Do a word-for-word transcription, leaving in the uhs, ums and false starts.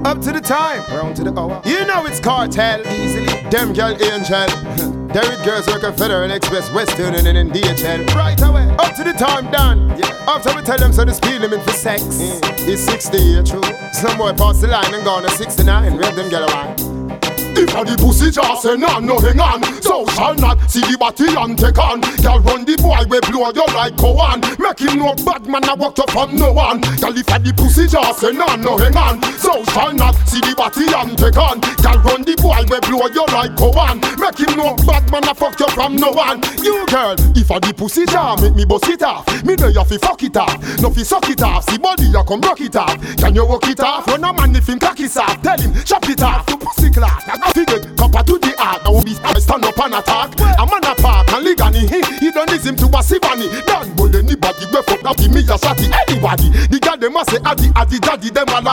Up to the time, round to the hour. You know it's cartel, easily. Them girl angel. Derrick girls work at Federal Express, Western and then D H L. Right away. Up to the time, done. Yeah. After we tell them so the speed limit for sex mm. is sixty, yeah, true. Some boy pass the line and gone to sixty-nine. Where them get around? If a the pussy just say no, no hang on. So shall not see the body and take on. Girl run the boy we blow you like go on. Make him no bad man I walk up from no one. Girl if a the pussy just say no, no hang on. So shall not see the body and take on. Girl run the boy we blow you like go on. Make him no bad man I fuck you from no one. You girl, if a the pussy just make me bust it off. Me know you fi fuck it off. No fi suck it off. See body you come rock it off. Can you walk it off? Run a man if him cock it off. Tell him chop it off. You pussy class. Figure, copper to the heart. Now we stand up and attack. A man a park and ligani. He, he don't listen to a sivani. Don't bully anybody. We fuck up me a shotty anybody. The girl them a say addy addy daddy them a la